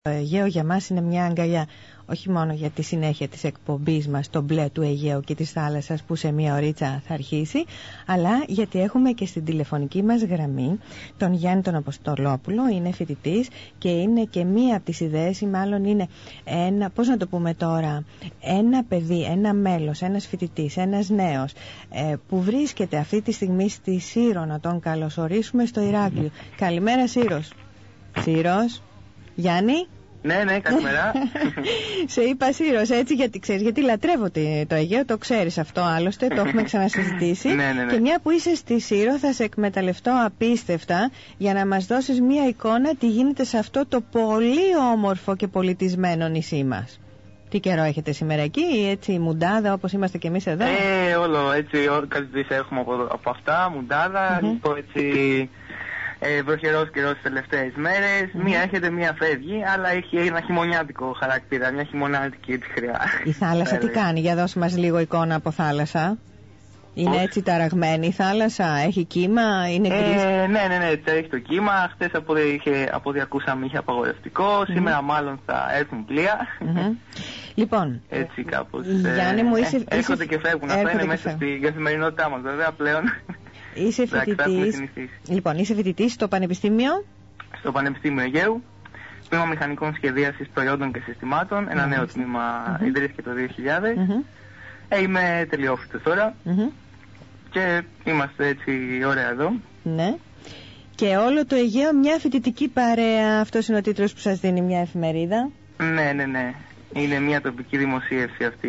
Το Αιγαίο για μας είναι μια αγκαλιά, όχι μόνο για τη συνέχεια της εκπομπής μας, το μπλε του Αιγαίου και της θάλασσας που σε μια ωρίτσα θα αρχίσει, αλλά γιατί έχουμε και στην τηλεφωνική μας γραμμή τον Γιάννη τον Αποστολόπουλο. Είναι φοιτητής και είναι και μία από τις ιδέες, ή μάλλον είναι ένα, πώς να το πούμε τώρα, ένα παιδί, ένα μέλος, ένας φοιτητής, ένας νέος που βρίσκεται αυτή τη στιγμή στη Σύρο, να τον καλωσορίσουμε στο Ηράκλειο. Καλημέρα Σύρος. Σύρος, Γιάννη. Ναι, καλημέρα. Σε είπα Σύρος έτσι γιατί ξέρεις, γιατί λατρεύω το Αιγαίο, το ξέρεις αυτό άλλωστε, το έχουμε ξανασυζητήσει. Ναι. Και μια που είσαι στη Σύρο θα σε εκμεταλλευτώ απίστευτα για να μας δώσεις μια εικόνα τι γίνεται σε αυτό το πολύ όμορφο και πολιτισμένο νησί μας. Τι καιρό έχετε σήμερα εκεί, έτσι μουντάδα όπως είμαστε και εμείς εδώ? Όλο έτσι, κάτι έχουμε από αυτά, μουντάδα, έτσι... βροχερός καιρός τις τελευταίες μέρες. Μία έρχεται, μία φεύγει, αλλά έχει ένα χειμωνιάτικο χαρακτήρα, μια χειμωνιάτικη χρειά. Η θάλασσα τι κάνει, για δώσε μας λίγο εικόνα από θάλασσα. Είναι έτσι ταραγμένη η θάλασσα, έχει κύμα, είναι κρίση? Ναι, έχει το κύμα. Χθες από ό,τι ακούσαμε είχε απαγορευτικό, σήμερα μάλλον θα έρθουν πλοία. Λοιπόν, έτσι κάπως. Γιάννη μου, έρχονται και φεύγουν, αυτά είναι μέσα στην καθημερινότητά μας βέβαια πλέον. Είσαι φοιτητής. Λοιπόν, είσαι φοιτητής στο Πανεπιστήμιο? Στο Πανεπιστήμιο Αιγαίου, τμήμα Μηχανικών Σχεδίασης Προϊόντων και Συστημάτων, ένα νέο τμήμα ιδρύθηκε το 2000. Είμαι τελειόφοιτος τώρα και είμαστε έτσι ωραία εδώ. Ναι. Και όλο το Αιγαίο μια φοιτητική παρέα, αυτός είναι ο τίτλος που σας δίνει μια εφημερίδα. Ναι. Είναι μια τοπική δημοσίευση αυτή.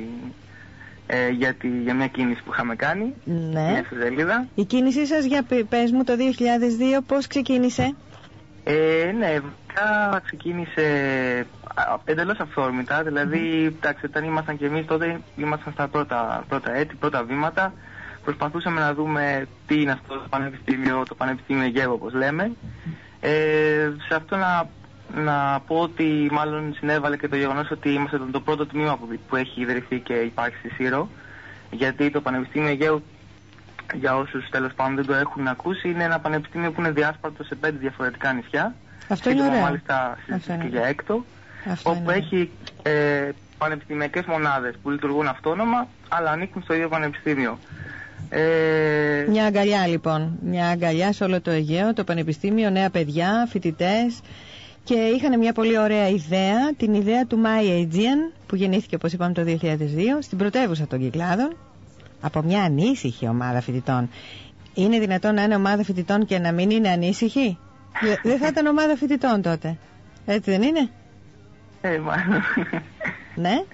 Για μια κίνηση που είχαμε κάνει, μια σελίδα. Η κίνησή σας, για πες μου, το 2002 πώς ξεκίνησε? Ναι, βασικά ξεκίνησε εντελώς αυθόρμητα. Δηλαδή, εντάξει, όταν ήμασταν και εμείς τότε, ήμασταν στα πρώτα έτη, πρώτα βήματα. Προσπαθούσαμε να δούμε τι είναι αυτό το Πανεπιστήμιο Αιγαίου όπως λέμε. Σε αυτό να πω ότι μάλλον συνέβαλε και το γεγονός ότι είμαστε το πρώτο τμήμα που έχει ιδρυθεί και υπάρχει στη Σύρο, γιατί το Πανεπιστήμιο Αιγαίου, για όσους τέλος πάντων δεν το έχουν ακούσει, είναι ένα πανεπιστήμιο που είναι διάσπαρτο σε 5 διαφορετικά νησιά. Αυτό είναι ωραίο. Μάλιστα συζητήθηκε για έκτο, όπου έχει πανεπιστημιακές μονάδες που λειτουργούν αυτόνομα αλλά ανήκουν στο ίδιο πανεπιστήμιο. Μια αγκαλιά λοιπόν, μια αγκαλιά σε όλο το Αιγαίο, το πανεπιστήμιο, νέα παιδιά, φοιτητές. Και είχαν μια πολύ ωραία ιδέα, την ιδέα του My Aegean, που γεννήθηκε όπως είπαμε το 2002 στην πρωτεύουσα των Κυκλάδων από μια ανήσυχη ομάδα φοιτητών. Είναι δυνατόν να είναι ομάδα φοιτητών και να μην είναι ανήσυχη? Δεν θα ήταν ομάδα φοιτητών τότε, έτσι δεν είναι? Μάλλον. Ναι.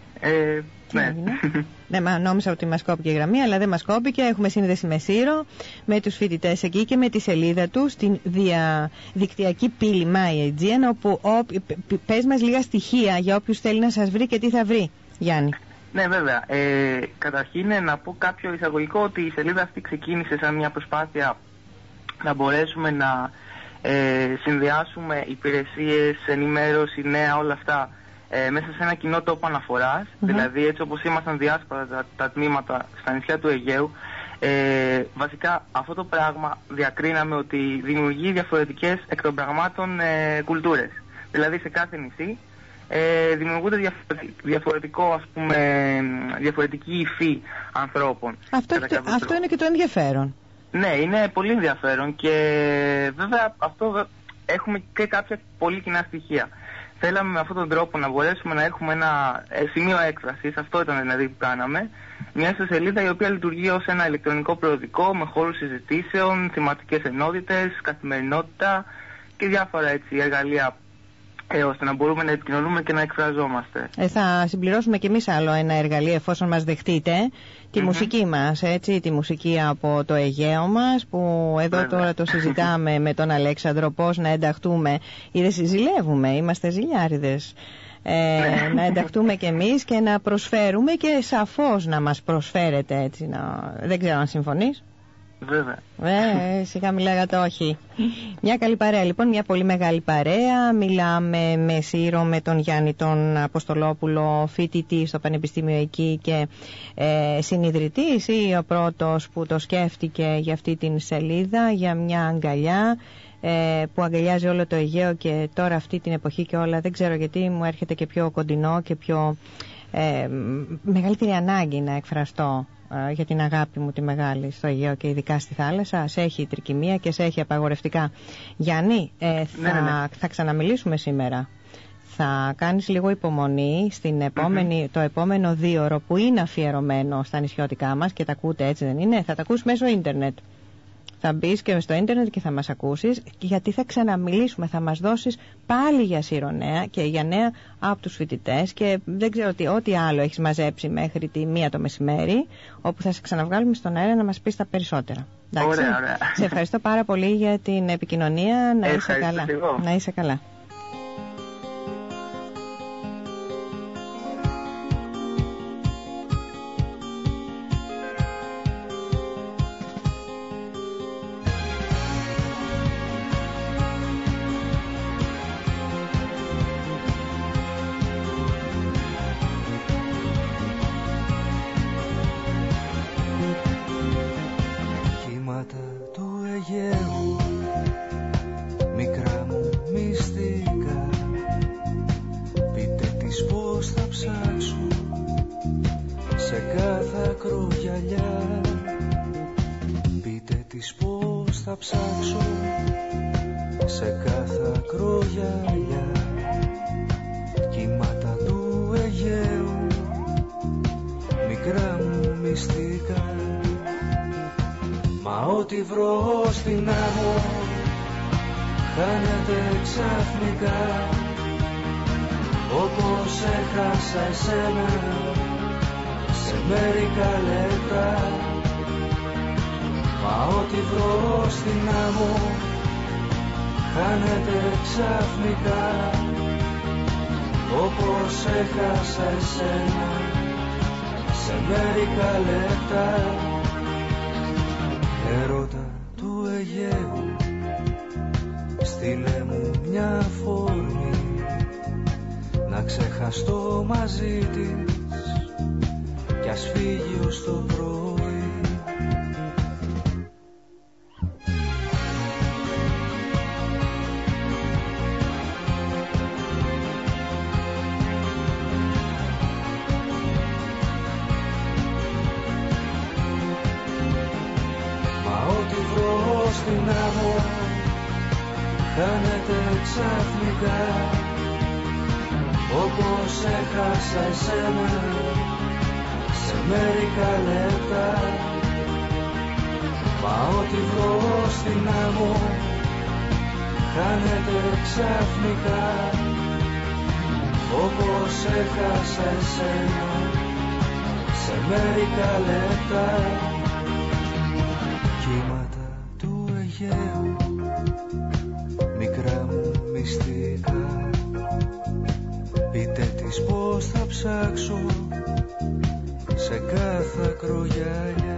Ναι, νόμιζα ότι μας κόπηκε η γραμμή, αλλά δεν μας κόπηκε. Έχουμε σύνδεση με Σύρο, με τους φοιτητές εκεί και με τη σελίδα του στην διαδικτυακή πύλη My Aegean, όπου πες μας λίγα στοιχεία για όποιους θέλει να σας βρει και τι θα βρει, Γιάννη. Ναι, βέβαια. Καταρχήν να πω κάποιο εισαγωγικό ότι η σελίδα αυτή ξεκίνησε σαν μια προσπάθεια να μπορέσουμε να συνδυάσουμε υπηρεσίες, ενημέρωση, νέα, όλα αυτά μέσα σε ένα κοινό τόπο αναφοράς. Δηλαδή έτσι όπως ήμασταν διάσπαρα τα τμήματα στα νησιά του Αιγαίου, βασικά αυτό το πράγμα διακρίναμε ότι δημιουργεί διαφορετικές εκ των πραγμάτων κουλτούρες. Δηλαδή σε κάθε νησί δημιουργούνται διαφορετική υφή ανθρώπων. Αυτό είναι και το ενδιαφέρον. Ναι, είναι πολύ ενδιαφέρον και βέβαια αυτό έχουμε και κάποια πολύ κοινά στοιχεία. Θέλαμε με αυτόν τον τρόπο να μπορέσουμε να έχουμε ένα σημείο έκφρασης, αυτό ήταν δηλαδή που κάναμε, μια ιστοσελίδα η οποία λειτουργεί ως ένα ηλεκτρονικό περιοδικό με χώρους συζητήσεων, θεματικές ενότητες, καθημερινότητα και διάφορα έτσι εργαλεία ώστε να μπορούμε να επικοινωνούμε και να εκφραζόμαστε. Θα συμπληρώσουμε κι εμείς άλλο ένα εργαλείο εφόσον μας δεχτείτε, τη μουσική μας, έτσι, τη μουσική από το Αιγαίο μας, που εδώ βέβαια τώρα το συζητάμε με τον Αλέξανδρο πώς να ενταχτούμε. Είδες, ζηλεύουμε, είμαστε ζηλιάριδες. Να ενταχτούμε κι εμείς και να προσφέρουμε και σαφώς να μας προσφέρετε έτσι. Δεν ξέρω αν συμφωνείς. Βέβαια. Σιγά μιλάγατε όχι. Μια καλή παρέα λοιπόν, μια πολύ μεγάλη παρέα. Μιλάμε με Σύρο, με τον Γιάννη τον Αποστολόπουλο, φοιτητή στο Πανεπιστήμιο εκεί και συνιδρυτής ή ο πρώτος που το σκέφτηκε για αυτή την σελίδα, για μια αγκαλιά, που αγκαλιάζει όλο το Αιγαίο, και τώρα αυτή την εποχή και όλα, δεν ξέρω γιατί μου έρχεται και πιο κοντινό και πιο μεγαλύτερη ανάγκη να εκφραστώ για την αγάπη μου τη μεγάλη στο Αιγαίο και ειδικά στη θάλασσα. Σε έχει τρικυμία και σε έχει απαγορευτικά. Γιάννη, θα ξαναμιλήσουμε σήμερα. Θα κάνεις λίγο υπομονή στην το επόμενο 2ωρο που είναι αφιερωμένο στα νησιώτικά μας, και τα ακούτε, έτσι δεν είναι? Θα τα ακούσεις μέσω ίντερνετ. Θα μπεις και στο ίντερνετ και θα μας ακούσεις, γιατί θα ξαναμιλήσουμε, θα μας δώσεις πάλι για Σιρονέα και για νέα από τους φοιτητές, και δεν ξέρω ό,τι άλλο έχεις μαζέψει μέχρι τη 1 το μεσημέρι, όπου θα σε ξαναβγάλουμε στον αέρα να μας πεις τα περισσότερα. Εντάξει? Ωραία. Σε ευχαριστώ πάρα πολύ για την επικοινωνία. Να είσαι καλά. Να είσαι καλά. Ό,τι βρω στην άμμο χάνεται ξαφνικά, όπως έχασα εσένα σε μερικά λεπτά. Μα ό,τι βρω στην άμμο χάνεται ξαφνικά, όπως έχασα εσένα σε μερικά λεπτά. Έρωτα του Αιγαίου, στείλε μου μια φόρμη να ξεχαστώ μαζί της κι ας φύγει ως το πρωί. Στην άμμο χάνεται ξαφνικά, όπως έχασα εσένα σε μερικά λεπτά. Μα ό,τι βρω στην άμμο χάνεται ξαφνικά, όπως έχασα εσένα σε μερικά λεπτά. Μικρά μου μυστικά, πείτε της πως θα ψάξω σε κάθε ακρογιαλιά.